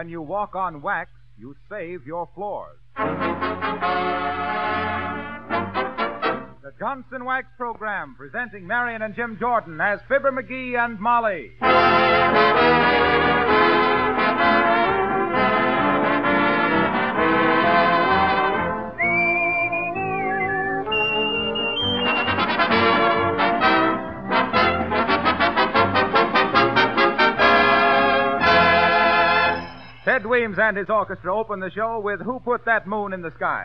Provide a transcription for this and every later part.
When you walk on wax, you save your floors. The Johnson Wax Program, presenting Marion and Jim Jordan as Fibber McGee and Molly. Ted Weems and his orchestra open the show with Who Put That Moon in the Sky?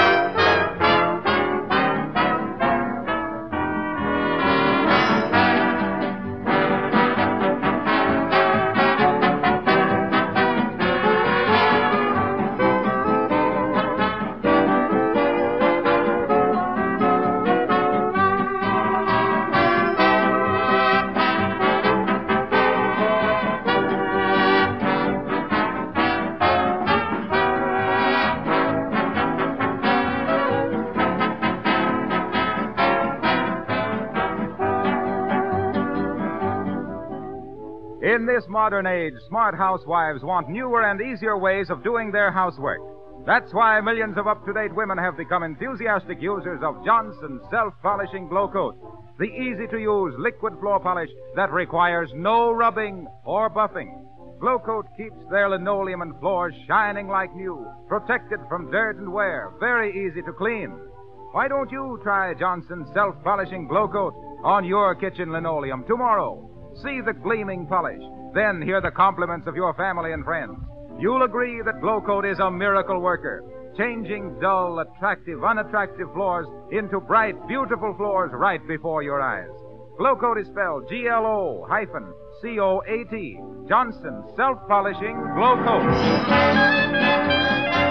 In this modern age, smart housewives want newer and easier ways of doing their housework. That's why millions of up-to-date women have become enthusiastic users of Johnson's self-polishing Glow Coat, the easy-to-use liquid floor polish that requires no rubbing or buffing. Glow Coat keeps their linoleum and floors shining like new, protected from dirt and wear, very easy to clean. Why don't you try Johnson's self-polishing Glow Coat on your kitchen linoleum tomorrow? See the gleaming polish, then hear the compliments of your family and friends. You'll agree that Glow Coat is a miracle worker, changing dull, attractive, unattractive floors into bright, beautiful floors right before your eyes. Glow Coat is spelled Glow-Coat. Johnson Self-Polishing Glow Coat.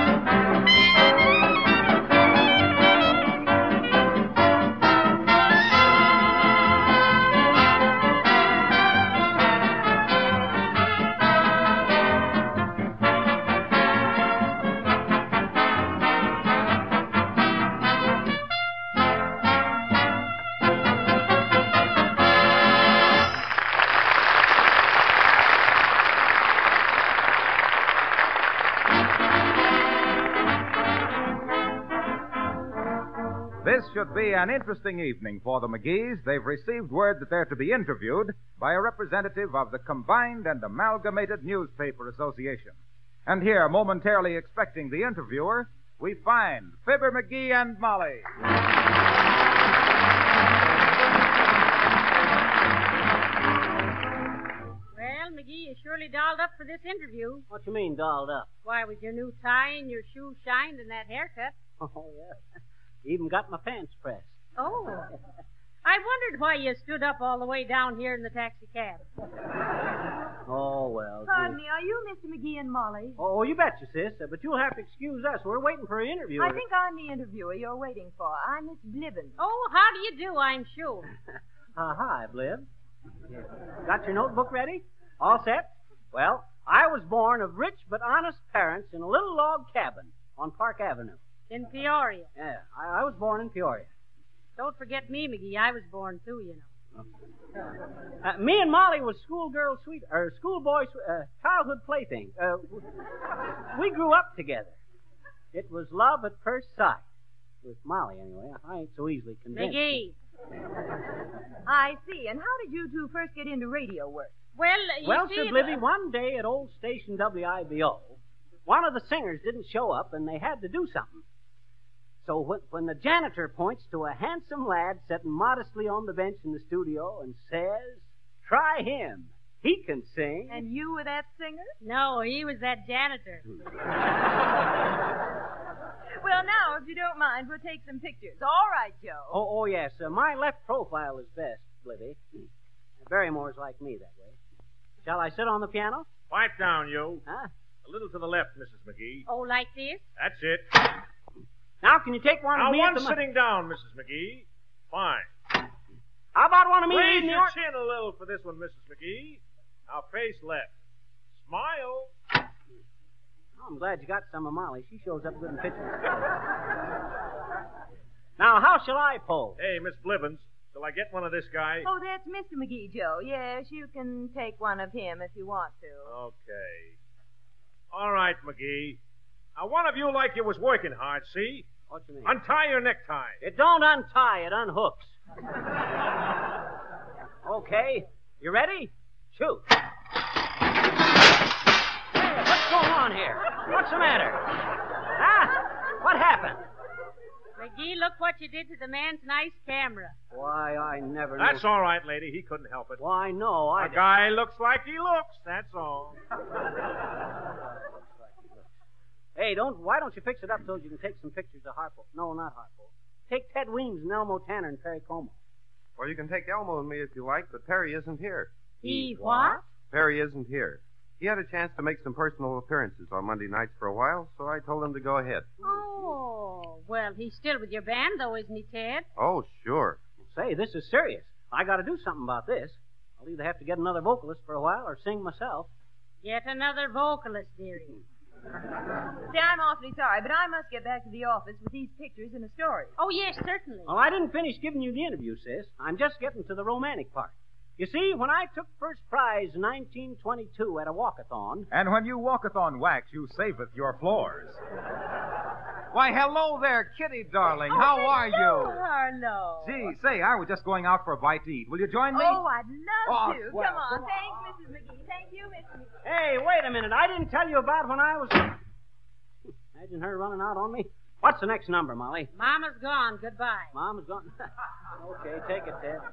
This should be an interesting evening for the McGees. They've received word that they're to be interviewed by a representative of the Combined and Amalgamated Newspaper Association. And here, momentarily expecting the interviewer, we find Fibber McGee and Molly. Well, McGee, you surely dolled up for this interview. What you mean, dolled up? Why, with your new tie and your shoes shined and that haircut. Oh, yeah. Even got my pants pressed. Oh. I wondered why you stood up all the way down here in the taxi cab. Oh, well. Pardon me, are you Mr. McGee and Molly? Oh, you betcha, sis. But you'll have to excuse us. We're waiting for an interview. I think I'm the interviewer you're waiting for. I'm Miss Bliven. Oh, how do you do, I'm sure. Hi, Bliv. Yeah. Got your notebook ready? All set? Well, I was born of rich but honest parents in a little log cabin on Park Avenue. In Peoria. Yeah, I was born in Peoria. Don't forget me, McGee. I was born, too, you know. Me and Molly was schoolboy childhood plaything. We grew up together. It was love at first sight. With Molly, anyway. I ain't so easily convinced. McGee. I see. And how did you two first get into radio work? Well, said Livy, one day at old station WIBO, one of the singers didn't show up, and they had to do something. So when the janitor points to a handsome lad sitting modestly on the bench in the studio and says, "Try him. He can sing." And you were that singer? No, he was that janitor. Well, now, if you don't mind, we'll take some pictures. All right, Joe. Oh, yes. My left profile is best, Livy. Barrymore's like me that way. Shall I sit on the piano? Pipe down, you. Huh? A little to the left, Mrs. McGee. Oh, like this? That's it. Now, can you take one of now, me one at the... sitting down, Mrs. McGee. Fine. How about one of me Raise leading your the... chin a little for this one, Mrs. McGee. Now, face left. Smile. Oh, I'm glad you got some of Molly. She shows up good in pictures. Now, how shall I pose? Hey, Miss Blivens, shall I get one of this guy? Oh, that's Mr. McGee, Joe. Yes, you can take one of him if you want to. Okay. All right, McGee. Now, one of you like you was working hard, see? What you mean? Untie your necktie. It don't untie, it unhooks. Okay, you ready? Shoot. Hey, what's going on here? What's the matter? Huh? What happened? McGee, look what you did to the man's nice camera. Why, I never knew. That's all right, lady. He couldn't help it. Why, no, I... A guy looks like he looks, that's all. Hey, why don't you fix it up so you can take some pictures of Harpo? No, not Harpo. Take Ted Weems and Elmo Tanner and Perry Como. Well, you can take Elmo and me if you like, but Perry isn't here. He what? Perry isn't here. He had a chance to make some personal appearances on Monday nights for a while, so I told him to go ahead. Oh, well, he's still with your band, though, isn't he, Ted? Oh, sure. Say, this is serious. I got to do something about this. I'll either have to get another vocalist for a while or sing myself. Yet another vocalist, dearie. See, I'm awfully sorry, but I must get back to the office with these pictures and a story. Oh, yes, certainly. Well, I didn't finish giving you the interview, sis. I'm just getting to the romantic part. You see, when I took first prize in 1922 at a walkathon... And when you walketh on wax, you saveth your floors. Why, hello there, Kitty, darling. How are you? Harlow. Gee, say, I was just going out for a bite to eat. Will you join me? Oh, I'd love to. well, Come on. Thanks, Mrs. McGee. Thank you, Mrs. McGee. Hey, wait a minute. I didn't tell you about when I was... Imagine her running out on me. What's the next number, Molly? Mama's gone. Goodbye. Mama's gone. Okay, take it, Ted.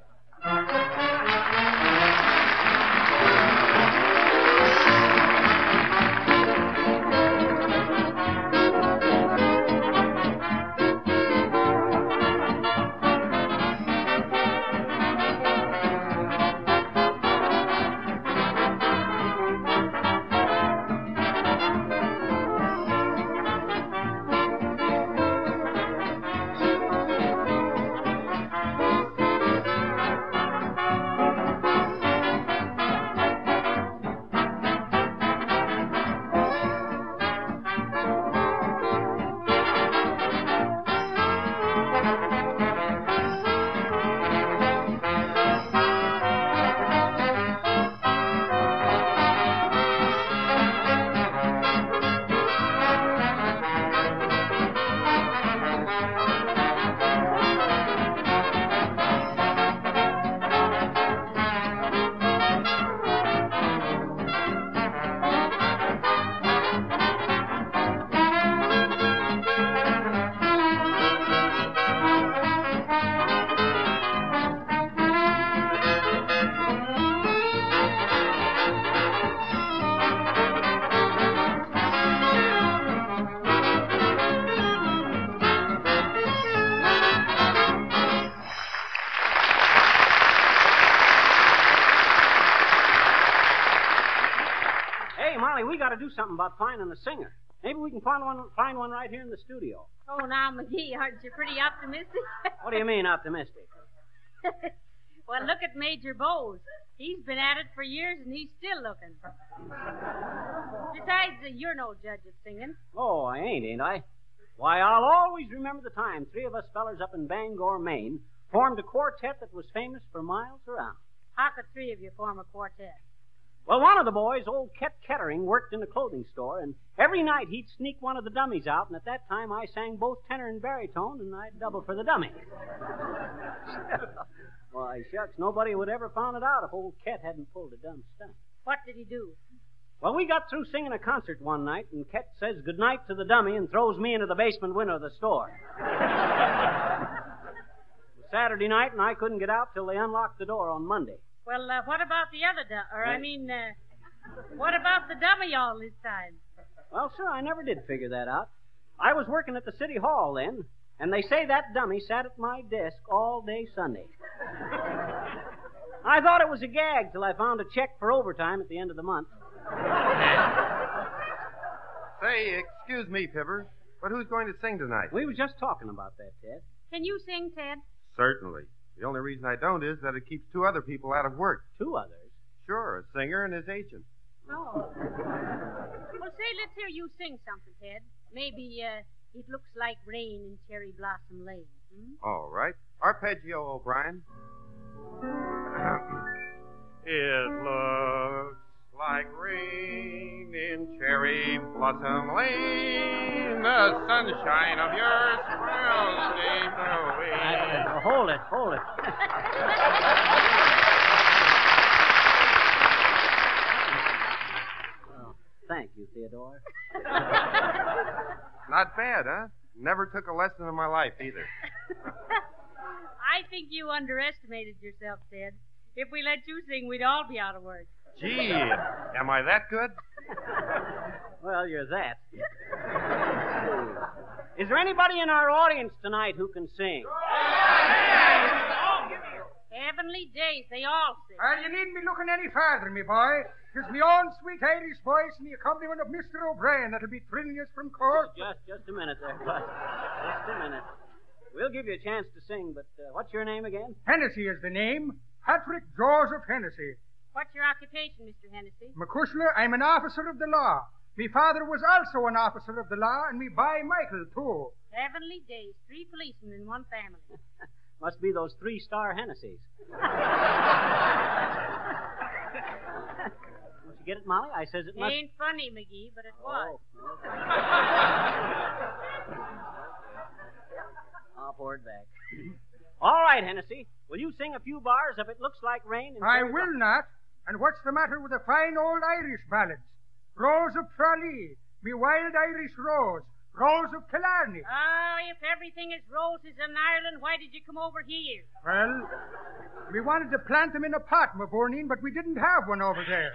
We got to do something about finding a singer. Maybe we can find one right here in the studio. Oh, now, McGee, aren't you pretty optimistic? What do you mean, optimistic? Well, look at Major Bowes. He's been at it for years, and he's still looking. Besides, you're no judge at singing. Oh, I ain't I? Why, I'll always remember the time three of us fellers up in Bangor, Maine, formed a quartet that was famous for miles around. How could three of you form a quartet? Well, one of the boys, old Ket Kettering, worked in a clothing store, and every night he'd sneak one of the dummies out, and at that time I sang both tenor and baritone, and I'd double for the dummy. Why, shucks, nobody would ever found it out if old Ket hadn't pulled a dumb stunt. What did he do? Well, we got through singing a concert one night, and Ket says goodnight to the dummy and throws me into the basement window of the store. It was Saturday night, and I couldn't get out till they unlocked the door on Monday. Well, what about the other what about the dummy all this time? Well, sir, I never did figure that out. I was working at the city hall then, and they say that dummy sat at my desk all day Sunday. I thought it was a gag till I found a check for overtime at the end of the month. Say, excuse me, Fibber, but who's going to sing tonight? We was just talking about that, Ted. Can you sing, Ted? Certainly. The only reason I don't is that it keeps two other people out of work. Two others? Sure, a singer and his agent. Oh. Well, say, let's hear you sing something, Ted. Maybe, It Looks Like Rain in Cherry Blossom Lane. All right. Arpeggio, O'Brien. It looks like rain in Cherry Cherry Blossom Lane, the sunshine of your smile stays away. Hold it. Well, thank you, Theodore. Not bad, huh? Never took a lesson in my life, either. I think you underestimated yourself, Ted. If we let you sing, we'd all be out of work. Gee, am I that good? Well, you're that. Is there anybody in our audience tonight who can sing? Heavenly days, they all sing. Well, you needn't be looking any farther, me boy. 'Tis me own sweet Irish voice and the accompaniment of Mr. O'Brien that'll be thrilling us from court. Just a minute there, bud. Just a minute. We'll give you a chance to sing, but what's your name again? Hennessy is the name. Patrick Joseph Hennessy. What's your occupation, Mr. Hennessy? McCushla, I'm an officer of the law. Me father was also an officer of the law, and me boy Michael, too. Heavenly days, 3 policemen in one family. Must be those 3-star Hennessy's. Don't you get it, Molly? I says it must... Ain't funny, McGee, but it was. Okay. I'll pour it back. All right, Hennessy. Will you sing a few bars of It Looks Like Rain? I will not. And what's the matter with the fine old Irish ballads? Rose of Tralee, me wild Irish rose, Rose of Killarney. Oh, if everything is roses in Ireland, why did you come over here? Well, we wanted to plant them in a pot, Mavourneen, but we didn't have one over there.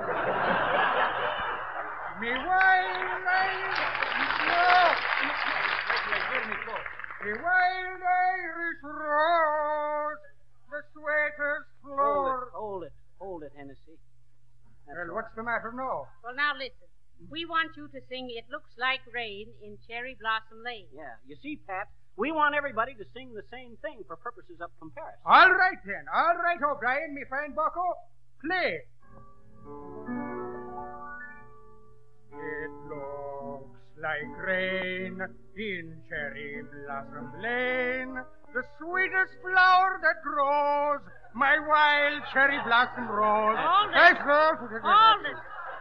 Me wild Irish... No! Me wild Irish rose, the sweetest flower... Hold it, Hennessy. Well, what's the matter now? Well, now listen. We want you to sing It Looks Like Rain in Cherry Blossom Lane. Yeah, you see, Pat, we want everybody to sing the same thing for purposes of comparison. All right, then. All right, O'Brien, me fine bucko. Play. It looks like rain in Cherry Blossom Lane, the sweetest flower that grows, my wild cherry blossom rose. Hold it. Hold it.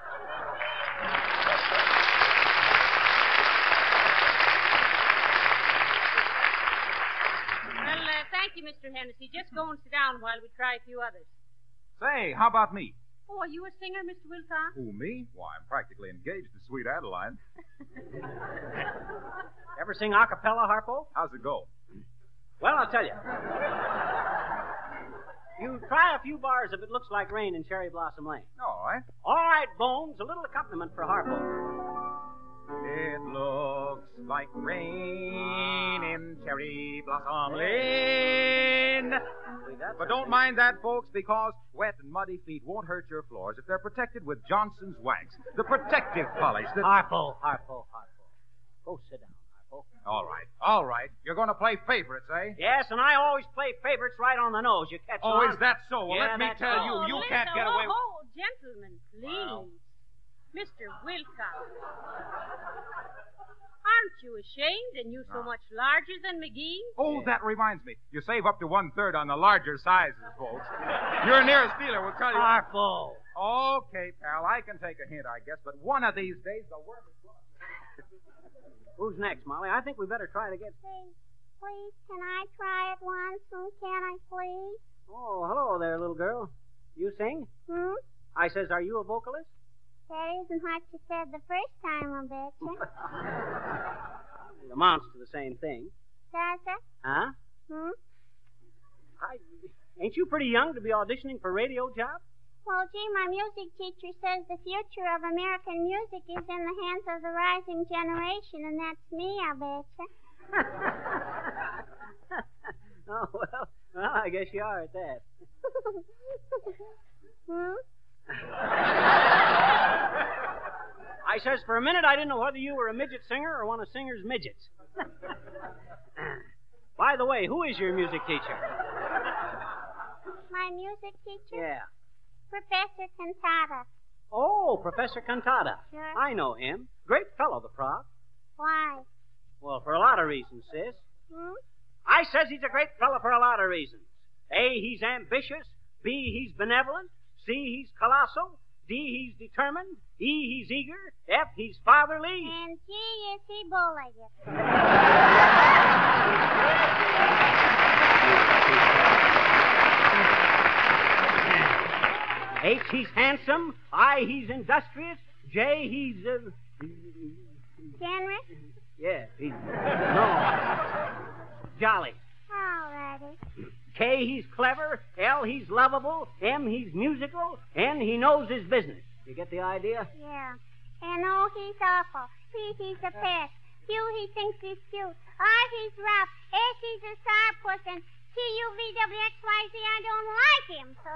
Well, thank you, Mr. Hennessy. Just go and sit down while we try a few others. Say, how about me? Oh, are you a singer, Mr. Wilcox? Who, me? Why, I'm practically engaged to sweet Adeline. Ever sing a cappella, Harpo? How's it go? Well, I'll tell you. You try a few bars of It Looks Like Rain in Cherry Blossom Lane. All right. All right, Bones, a little accompaniment for Harpo. It looks like rain in Cherry Blossom Lane. But don't mind that, folks, because wet and muddy feet won't hurt your floors if they're protected with Johnson's Wax, the protective polish that... Harpo. Go sit down, Harpo. All right. You're going to play favorites, eh? Yes, and I always play favorites right on the nose. You catch on? Oh, is that so? Well, Yeah, let me that's tell so. you can't get away with... Oh, gentlemen, please. Well. Mr. Wilcox. Aren't you ashamed and you so much larger than McGee? Oh, that reminds me. You save up to 1/3 on the larger sizes, folks. Your nearest dealer will tell you... Harpo. Okay, pal, I can take a hint, I guess, but one of these days the worm is going to... Who's next, Molly? I think we better try to get... Hey, please, can I try it once? Can I, please? Oh, hello there, little girl. You sing? I says, are you a vocalist? That isn't what you said the first time, I betcha. It amounts to the same thing. Does it? Huh? Ain't you pretty young to be auditioning for radio jobs? Well, gee, my music teacher says the future of American music is in the hands of the rising generation, and that's me, I betcha. Oh, well, I guess you are at that. I says, for a minute, I didn't know whether you were a midget singer or one of Singer's midgets. By the way, who is your music teacher? My music teacher? Yeah. Professor Cantata. Oh, Professor Cantata. Sure. I know him. Great fellow, the prof. Why? Well, for a lot of reasons, sis. Hmm? I says he's a great fellow for a lot of reasons. A, he's ambitious. B, he's benevolent. C, he's colossal. D, he's determined. E, he's eager. F, he's fatherly. And G is he bow-legged. H, he's handsome. I, he's industrious. J, he's, Generous? yeah, he's, no, jolly. All righty. K, he's clever. L, he's lovable. M, he's musical. N, he knows his business. You get the idea? Yeah. And O, he's awful. P, he's a pest. Q, he thinks he's cute. R, he's rough. S, he's a sourpuss. And T-U-V-W-X-Y-Z, I don't like him. So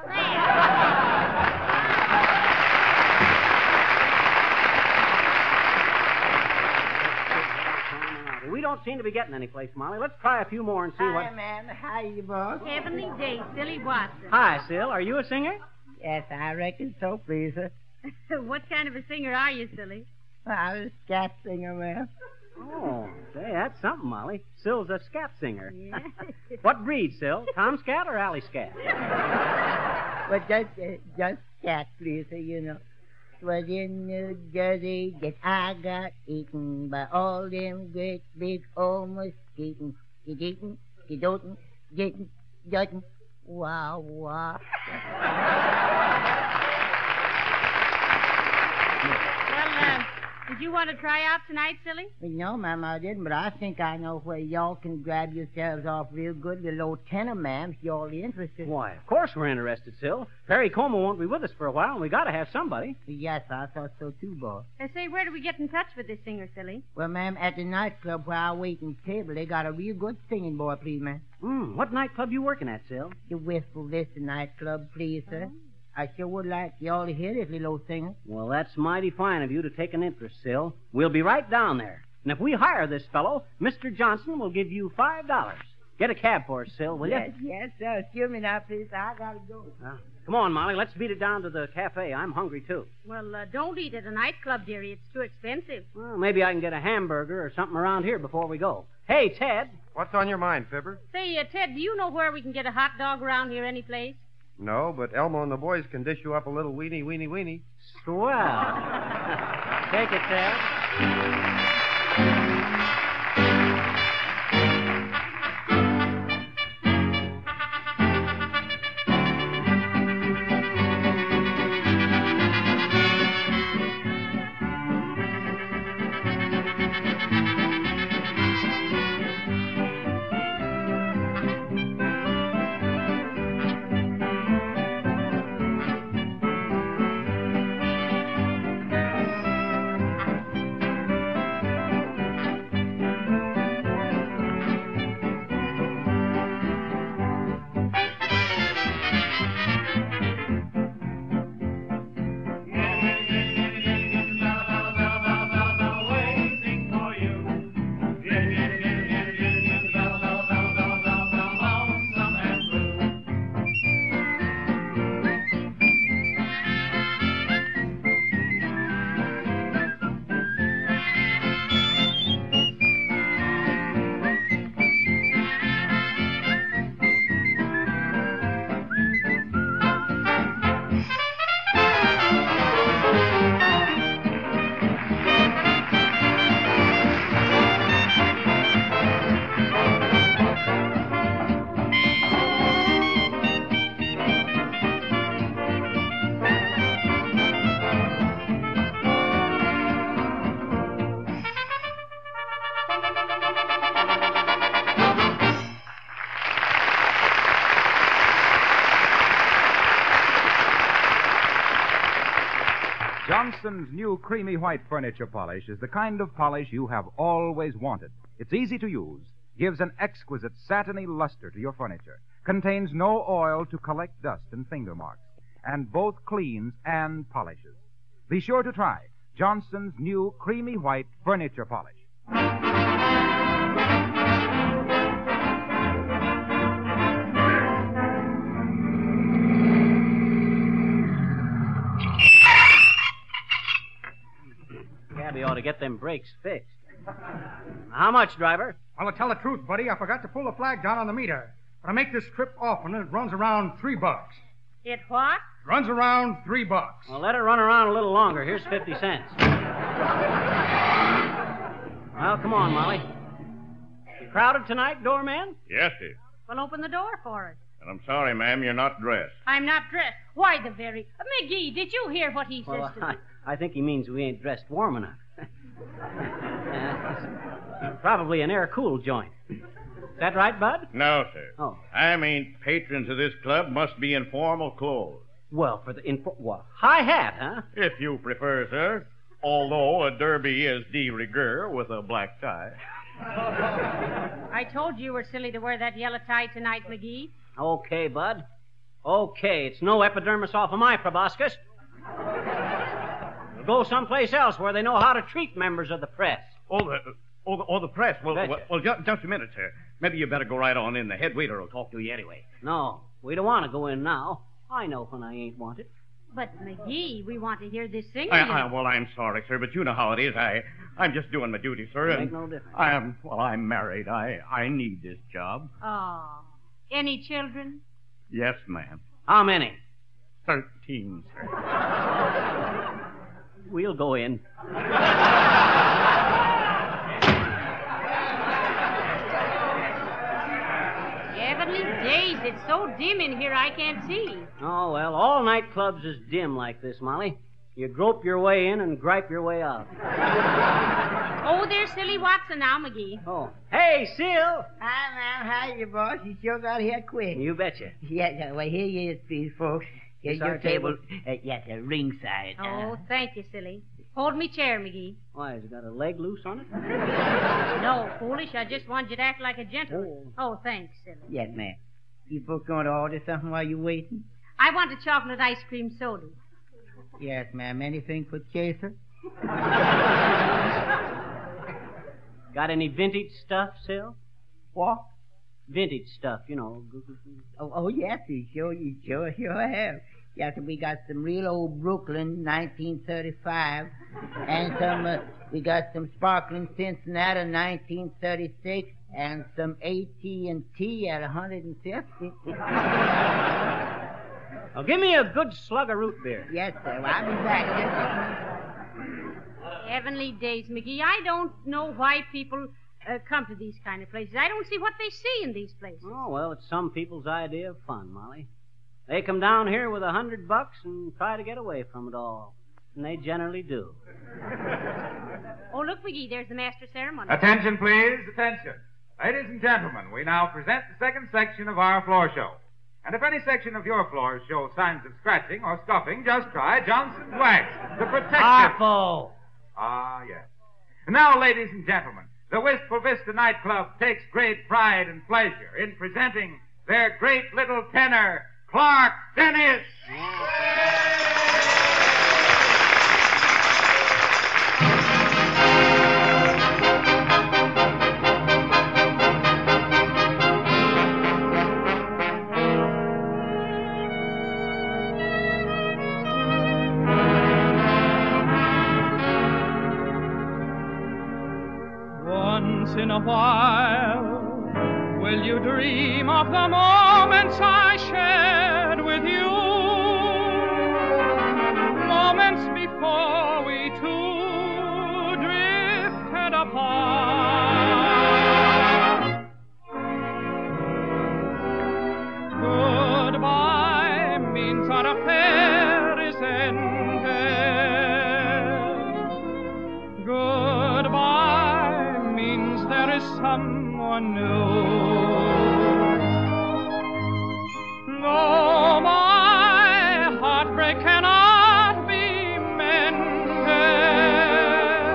there. We don't seem to be getting any place, Molly. Let's try a few more and see what... Hi, ma'am. How you, boss? Heavenly day, Silly Watson. Hi, Sil. Are you a singer? Yes, I reckon so, please, sir. What kind of a singer are you, Silly? I'm a scat singer, ma'am. Oh, say, that's something, Molly. Sil's a scat singer. Yeah. What breed, Sil? Tom Scat or Alley Scat? But just scat, please, sir, you know. 'Twas in New Jersey that I got eaten by all them great big old mosquitoes. Get-eaten, get-oten, get-judging, wow, wow. Well, did you want to try out tonight, Silly? No, ma'am, I didn't, but I think I know where y'all can grab yourselves off real good, the low tenor, ma'am, if y'all interested. Why, of course we're interested, Sil. Perry Como won't be with us for a while, and we got to have somebody. Yes, I thought so too, boss. Say, where do we get in touch with this singer, Silly? Well, ma'am, at the nightclub where I wait in table, they got a real good singing boy, please, ma'am. What nightclub you working at, Sil? The Wistful Vista nightclub, please, sir. I sure would like y'all to hear this little old singer. Well, that's mighty fine of you to take an interest, Sil. We'll be right down there. And if we hire this fellow, Mr. Johnson will give you $5. Get a cab for us, Sil, will you? Yes, sir. Excuse me now, please. I gotta go. Come on, Molly. Let's beat it down to the cafe. I'm hungry, too. Well, don't eat at a nightclub, dearie. It's too expensive. Well, maybe I can get a hamburger or something around here before we go. Hey, Ted. What's on your mind, Fibber? Say, Ted, do you know where we can get a hot dog around here any place? No, but Elmo and the boys can dish you up a little weenie, weenie, weenie. Swell. Take it, Ted. Johnson's new creamy white furniture polish is the kind of polish you have always wanted. It's easy to use, gives an exquisite satiny luster to your furniture, contains no oil to collect dust and finger marks, and both cleans and polishes. Be sure to try Johnson's new creamy white furniture polish. Cabby ought to get them brakes fixed. How much, driver? Well, to tell the truth, buddy, I forgot to pull the flag down on the meter. But I make this trip often, and it runs around $3. It what? Runs around $3. Well, let it run around a little longer. Here's 50 cents. Well, come on, Molly. You crowded tonight, doorman? Yes, sir. Well, open the door for us. And I'm sorry, ma'am, you're not dressed. I'm not dressed. Why, the very... McGee, did you hear what he Well, says to me? I think he means we ain't dressed warm enough. Probably an air-cooled joint. Is that right, Bud? No, sir. Oh. I mean, patrons of this club must be in formal clothes. Well, high hat, huh? If you prefer, sir. Although a derby is de rigueur with a black tie. I told you were silly to wear that yellow tie tonight, McGee. Okay, Bud. Okay, it's no epidermis off of my proboscis. We'll go someplace else where they know how to treat members of the press. The press. Well, just a minute, sir. Maybe you better go right on in. The head waiter will talk to you anyway. No, we don't want to go in now. I know when I ain't wanted. But, McGee, we want to hear this singing. Well, I'm sorry, sir, but you know how it is. I'm just doing my duty, sir. Make no difference. I'm married. I need this job. Oh. Any children? Yes, ma'am. How many? 13, sir. We'll go in. Heavenly days, it's so dim in here I can't see. Oh, well, all nightclubs is dim like this, Molly. You grope your way in and gripe your way out. Oh, there's Silly Watson now, McGee. Oh. Hey, Sil! Hi, ma'am. How you, boss? You sure got here quick. You betcha. Yeah, well, here you is, please, folks. Here's your table. Yes, ringside. Oh, thank you, Silly. Hold me chair, McGee. Why, has it got a leg loose on it? No, foolish. I just wanted you to act like a gentleman. Oh, thanks, Silly. Yes, ma'am. You folks going to order something while you're waiting? I want a chocolate ice cream soda. Yes, ma'am. Anything for Chaser? Got any vintage stuff, Sil? What? Vintage stuff, you know. Oh, yes, you sure have. Yes, we got some real old Brooklyn, 1935, and we got some sparkling Cincinnati, 1936, and some AT&T at 150. Now, give me a good slug of root beer. Yes, sir. Well, I'll be back. Heavenly days, McGee. I don't know why people come to these kind of places. I don't see what they see in these places. Oh, well, it's some people's idea of fun, Molly. They come down here with $100 and try to get away from it all. And they generally do. Oh, look, McGee, there's the master ceremony. Attention, please. Attention. Ladies and gentlemen, we now present the second section of our floor show. And if any section of your floors show signs of scratching or scuffing, just try Johnson's Wax, the protective. Harpo! Ah, yes. And now, ladies and gentlemen, the Wistful Vista nightclub takes great pride and pleasure in presenting their great little tenor, Clark Dennis. Once in a while, will you dream of the moments I shared with you? Moments before we two drifted apart. Goodbye means our affair is ended. Goodbye means there is someone new. No, my heartbreak cannot be mended.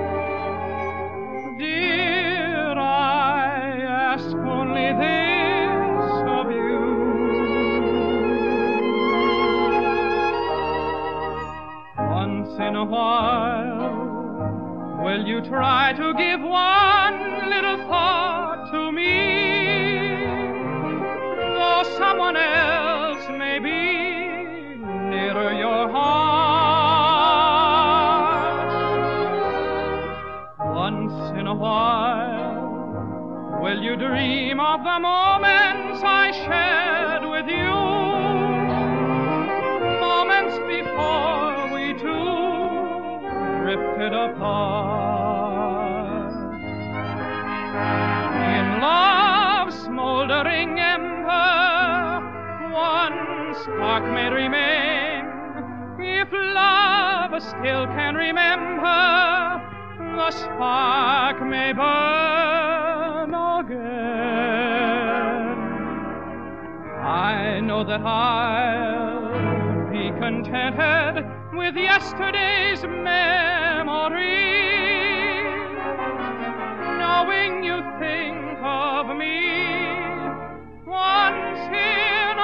Dear, I ask only this of you. Once in a while, will you try to give one little thought to me? Though someone else may be nearer your heart. Once in a while, will you dream of the moments I shared with you? drifted apart. In love's smoldering ember, one spark may remain. If love still can remember, the spark may burn again. I know that I'll be contented with yesterday's memory, knowing you think of me once in a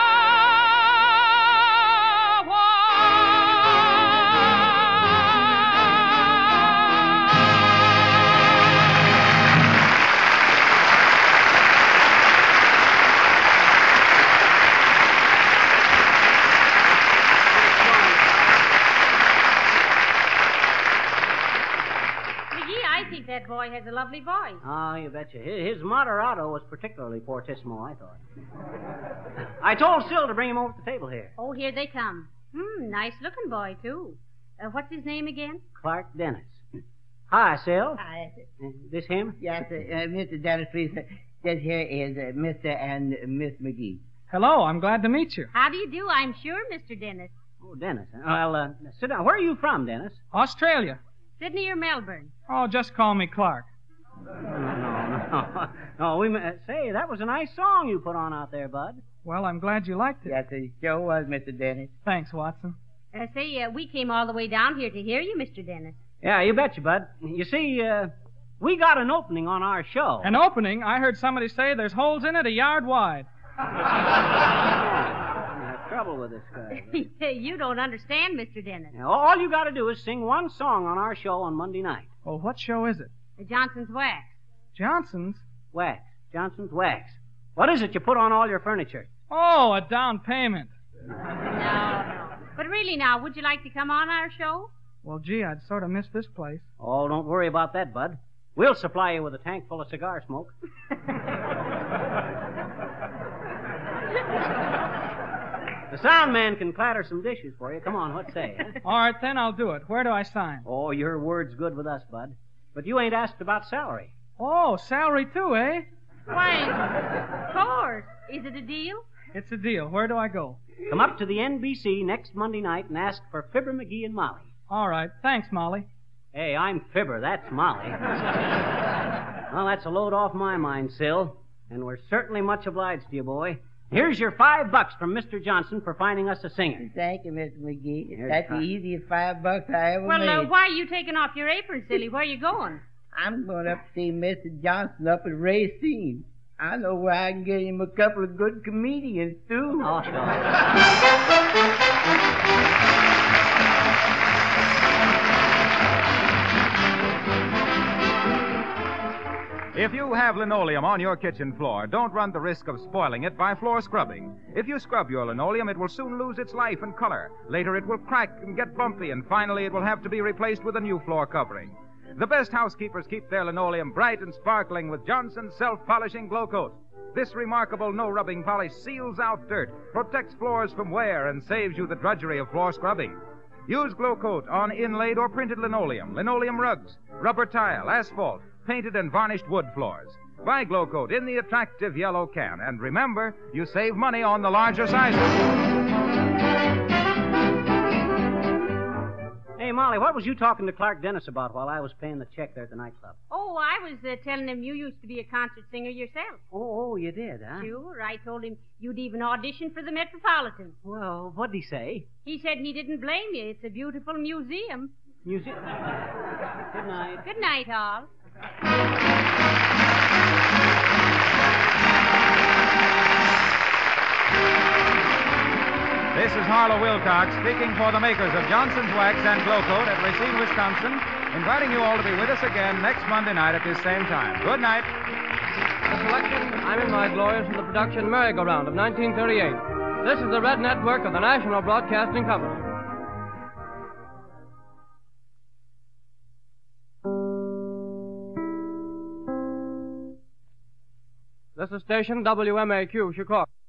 that boy has a lovely voice. Oh, you betcha. His moderato was particularly fortissimo, I thought. I told Syl to bring him over to the table here. Oh, here they come. Nice-looking boy, too. What's his name again? Clark Dennis. Hi, Syl. Hi. This him? Yes, Mr. Dennis, please. This here is Mr. and Miss McGee. Hello, I'm glad to meet you. How do you do, I'm sure, Mr. Dennis. Oh, Dennis. Well, sit down. Where are you from, Dennis? Australia. Sydney or Melbourne? Oh, just call me Clark. No, say, that was a nice song you put on out there, Bud. Well, I'm glad you liked it. Yes, it sure was, Mr. Dennis. Thanks, Watson. We came all the way down here to hear you, Mr. Dennis. Yeah, you betcha, Bud. You see, we got an opening on our show. An opening? I heard somebody say there's holes in it a yard wide. Trouble with this guy. You don't understand, Mr. Dennis. Now, all you got to do is sing one song on our show on Monday night. Well, what show is it? Johnson's Wax. Johnson's? Wax. Johnson's Wax. What is it you put on all your furniture? Oh, a down payment. No. But really now, would you like to come on our show? Well, gee, I'd sort of miss this place. Oh, don't worry about that, Bud. We'll supply you with a tank full of cigar smoke. The sound man can clatter some dishes for you. Come on, what say? Huh? All right, then I'll do it. Where do I sign? Oh, your word's good with us, Bud. But you ain't asked about salary. Oh, salary too, eh? Why, of course. Is it a deal? It's a deal. Where do I go? Come up to the NBC next Monday night and ask for Fibber, McGee, and Molly. All right. Thanks, Molly. Hey, I'm Fibber. That's Molly. Well, that's a load off my mind, Syl. And we're certainly much obliged to you, boy. Here's your $5 from Mr. Johnson for finding us a singer. Thank you, Mr. McGee. That's the easiest $5 I ever made. Well, why are you taking off your apron, silly? Where are you going? I'm going up to see Mr. Johnson up at Racine. I know where I can get him a couple of good comedians, too. Oh, sure. If you have linoleum on your kitchen floor, don't run the risk of spoiling it by floor scrubbing. If you scrub your linoleum, it will soon lose its life and color. Later, it will crack and get bumpy, and finally, it will have to be replaced with a new floor covering. The best housekeepers keep their linoleum bright and sparkling with Johnson's self-polishing Glow Coat. This remarkable no-rubbing polish seals out dirt, protects floors from wear, and saves you the drudgery of floor scrubbing. Use Glow Coat on inlaid or printed linoleum, linoleum rugs, rubber tile, asphalt, painted and varnished wood floors. Buy Glow Coat in the attractive yellow can. And remember, you save money on the larger sizes. Hey, Molly, what was you talking to Clark Dennis about while I was paying the check there at the nightclub? Oh, I was telling him you used to be a concert singer yourself. Oh, you did, huh? Sure. I told him you'd even audition for the Metropolitan. Well, what'd he say? He said he didn't blame you. It's a beautiful museum. Museum? Good night. Good night, all. This is Harlow Wilcox speaking for the makers of Johnson's Wax and Glow Coat at Racine, Wisconsin, inviting you all to be with us again next Monday night at this same time. Good night. The selection, I'm in my glories from the production Merry-Go-Round of 1938. This is the Red Network of the National Broadcasting Company. This is station WMAQ, Chicago.